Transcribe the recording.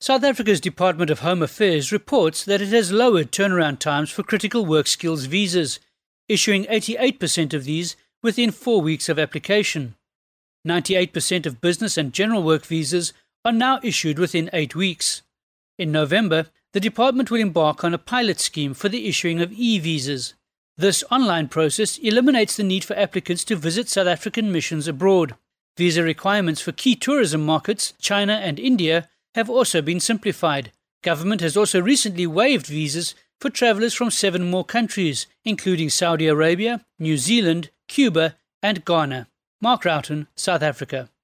South Africa's Department of Home Affairs reports that it has lowered turnaround times for critical work skills visas, issuing 88% of these within 4 weeks of application. 98% of business and general work visas are now issued within 8 weeks. In November, the department will embark on a pilot scheme for the issuing of e-visas. This online process eliminates the need for applicants to visit South African missions abroad. Visa requirements for key tourism markets, China and India, have also been simplified. Government has also recently waived visas for travellers from 7 more countries, including Saudi Arabia, New Zealand, Cuba and Ghana. Mark Roughton, South Africa.